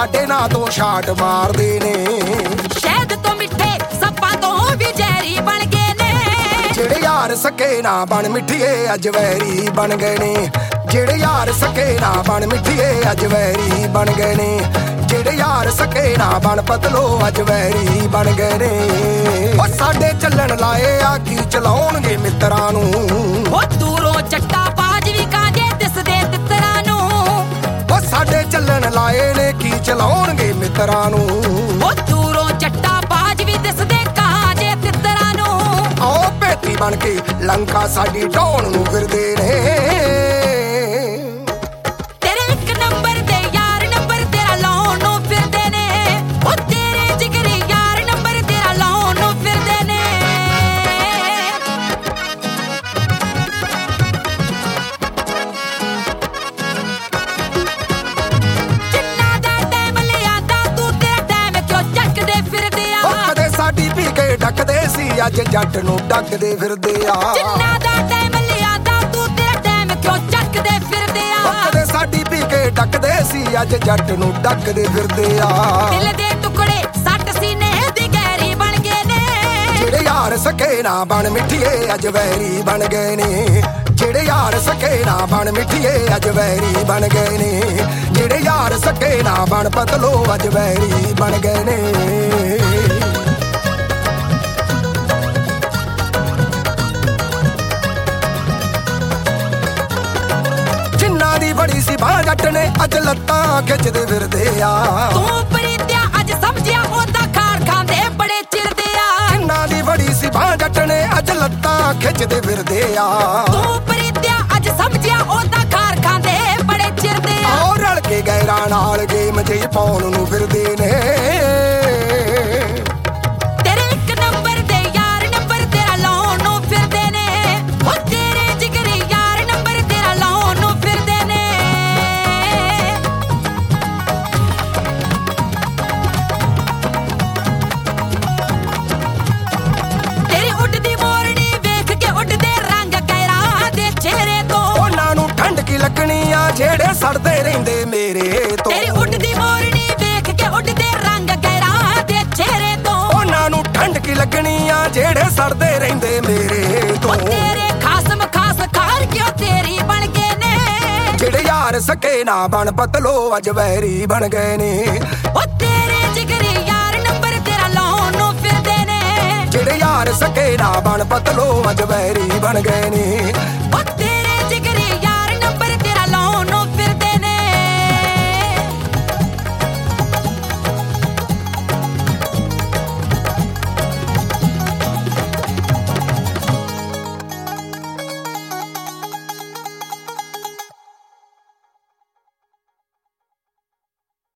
ਸਾਡੇ ਨਾਂ ਤੋਂ ਛਾਟ ਮਾਰਦੇ ਨੇ। ਸ਼ਹਿਦ ਤੋਂ ਮਿੱਠੇ ਸੱਪਾਂ ਤੋਂ ਵੀ ਜ਼ਹਿਰੀ ਬਣ ਗਏ ਨੇ। ਜਿਹੜੇ ਯਾਰ ਸਕੇ ਨਾ ਬਣ ਮਿੱਠੀਏ ਅੱਜ ਵੈਰੀ ਬਣ ਗਏ ਨੇ। ਜਿਹੜੇ ਯਾਰ ਸਕੇ ਨਾ ਬਣ ਮਿੱਠੀਏ ਅੱਜ ਵੈਰੀ ਬਣ ਗਏ ਨੇ। ਜਿਹੜੇ ਯਾਰ ਸਕੇ ਨਾ ਬਣ ਪਤਲੋ ਅੱਜ ਵੈਰੀ ਬਣ ਗਏ ਨੇ। ਉਹ ਸਾਡੇ ਚੱਲਣ ਲਾਏ ਆ ਕੀ ਚਲਾਉਣਗੇ ਮਿੱਤਰਾਂ ਨੂੰ। ਉਹ ਦੂਰੋਂ ਚੱਟਾ ਬਾਜ ਵੀ ਕਾਂਜੇ ਦਿਸਦੇ ਤਿੱਤਰਾਂ ਨੂੰ। ਉਹ ਸਾਡੇ ਚੱਲਣ ਲਾਏ ਨੇ ਕੀ ਚਲਾਉਣਗੇ ਮਿੱਤਰਾਂ ਨੂੰ। ਉਹ ਦੂਰੋਂ ਚੱਟਾ ਬਾਜ ਵੀ ਦਿਸਦੇ ਕਾਂਜੇ ਤਿੱਤਰਾਂ ਨੂੰ। ਆਓ ਭੇਤੀ ਬਣ ਕੇ ਲੰਕਾ ਸਾਡੀ ਢਾਉਣ ਨੂੰ ਫਿਰਦੇ ਨੇ। ਡੱਕਦੇ ਸੀ ਅੱਜ ਜੱਟ ਨੂੰ ਡੱਕਦੇ ਫਿਰਦੇ ਆ। ਜਿੰਨਾ ਦਾ ਟਾਈਮ ਲਿਆਦਾ ਤੂੰ ਤੇਰਾ ਟਾਈਮ ਕਿਉਂ ਚੱਕਦੇ ਫਿਰਦੇ ਆ। ਕਦੇ ਸਾਡੀ ਪੀ ਕੇ ਡੱਕਦੇ ਸੀ ਅੱਜ ਜੱਟ ਨੂੰ ਡੱਕਦੇ ਫਿਰਦੇ ਆ। ਦਿਲ ਦੇ ਟੁਕੜੇ ਸੱਟ ਸੀਨੇ ਦੀ ਗਹਿਰੀ ਬਣ ਗਏ ਨੇ। ਜਿਹੜੇ ਯਾਰ ਸਕੇ ਨਾ ਬਣ ਮਿੱਠੀਏ ਅੱਜ ਵੈਰੀ ਬਣ ਗਏ ਨੇ। ਜਿਹੜੇ ਯਾਰ ਸਕੇ ਨਾ ਬਣ ਮਿੱਠੀਏ ਅੱਜ ਵੈਰੀ ਬਣ ਗਏ ਨੇ। ਜਿਹੜੇ ਯਾਰ ਸਕੇ ਨਾ ਬਣ ਪਤਲੋ ਅੱਜ ਵੈਰੀ ਬਣ ਗਏ ਨੇ। ਦੀ ਬੜੀ ਸੀ ਬਾਂਹ ਜੱਟ ਨੇ ਅੱਜ ਲੱਤਾਂ ਖਿੱਚਦੇ ਫਿਰਦੇ ਆ। ਤੂੰ ਪ੍ਰੀਤਿਆ ਅੱਜ ਸਮਝਿਆ ਉਹਦਾ ਖਾਰ ਖਾਂਦੇ ਬੜੇ ਚਿਰਦੇ ਆ। ਜਿੰਨਾ ਦੀ ਬੜੀ ਸੀ ਬਾਂਹ ਜੱਟ ਨੇ ਅੱਜ ਲੱਤਾਂ ਖਿੱਚਦੇ ਫਿਰਦੇ ਆ। ਤੂੰ ਪ੍ਰੀਤਿਆ ਅੱਜ ਸਮਝਿਆ ਉਹਦਾ ਖਾਰ ਖਾਂਦੇ ਬੜੇ ਚਿਰਦੇ ਆ। ਉਹ ਰਲ ਕੇ ਗੈਰਾਂ ਨਾਲ ਗੇਮ ਜਿਹੀ ਪਾਉਣ ਨੂੰ ਫਿਰਦੇ ਨੇ। ਤੇਰੇ ਇੱਕ ਨੰਬਰ ਦੇ ਯਾਰ ਨੰਬਰ ਤੇਰਾ ਲਾਉਣ ਨੂੰ ਫਿਰਦੇ ਨੇ। ਉਹ ਤੇਰੇ ਜਿਗਰੀ ਯਾਰ ਨੰਬਰ ਤੇਰਾ ਲਾਉਣ ਨੂੰ ਫਿਰਦੇ ਨੇ। ਤੇਰੀ ਉੱਡਦੀ ਮੋਰਨੀ ਵੇਖ ਕੇ ਉੱਡਦੇ ਰੰਗ ਗੈਰਾਂ ਦੇ ਚਿਹਰੇ ਤੋਂ। ਉਹਨਾਂ ਨੂੰ ਠੰਡ ਕੀ ਲੱਗਣੀ ਆ ਜਿਹੜੇ ਸੜਦੇ ਰਹਿੰਦੇ ਮੇਰੇ ਤੋਂ। ਤੇਰੀ ਉੱਡਦੀ ਮੋਰਨੀ ਵੇਖ ਕੇ ਉੱਡਦੇ ਰੰਗ ਗੈਰਾਂ ਦੇ ਚਿਹਰੇ ਤੋਂ। ਉਹਨਾਂ ਨੂੰ ਠੰਡ ਕੀ ਲੱਗਣੀ ਆ ਜਿਹੜੇ ਸੜਦੇ ਰਹਿੰਦੇ ਮੇਰੇ ਤੋਂ। ਤੇਰੇ ਖਾਸਮ ਖਾਸ ਖਾਰ ਕਿਉਂ ਤੇਰੀ ਬਣ ਗਏ ਨੇ। ਜਿਹੜੇ ਯਾਰ ਸਕੇ ਨਾ ਬਣ ਪਤਲੋ ਅੱਜ ਵੈਰੀ ਬਣ ਗਏ ਨੇ। ਉਹ ਤੇਰੇ ਜਿਗਰੀ ਯਾਰ ਨੰਬਰ ਤੇਰਾ ਲਾਉਣ ਨੂੰ ਫਿਰਦੇ ਨੇ। ਜਿਹੜੇ ਯਾਰ ਸਕੇ ਨਾ ਬਣ ਪਤਲੋ ਅੱਜ ਵੈਰੀ ਬਣ ਗਏ ਨੇ।